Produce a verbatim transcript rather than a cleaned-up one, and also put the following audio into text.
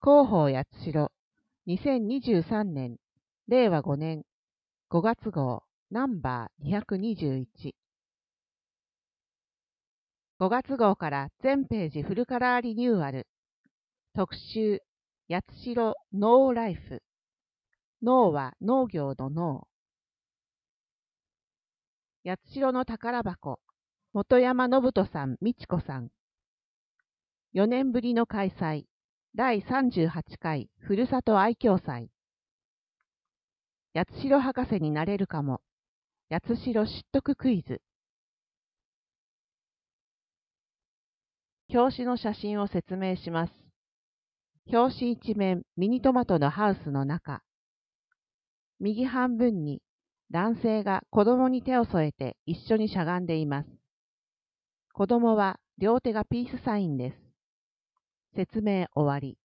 広報八代にせんにじゅうさんねんれいわごねんごがつ号ナンバーにひゃくにじゅういち。ごがつ号から全ページフルカラーリニューアル。特集八代ノーライフ。農は農業の農。八代の宝箱。本山信人さん、美智子さん。よねんぶりの開催。だいさんじゅうはちかいふるさと愛嬌祭。八代博士になれるかも。八代知得クイズ。表紙の写真を説明します。表紙一面、ミニトマトのハウスの中。右半分に男性が子供に手を添えて一緒にしゃがんでいます。子供は両手がピースサインです。説明終わり。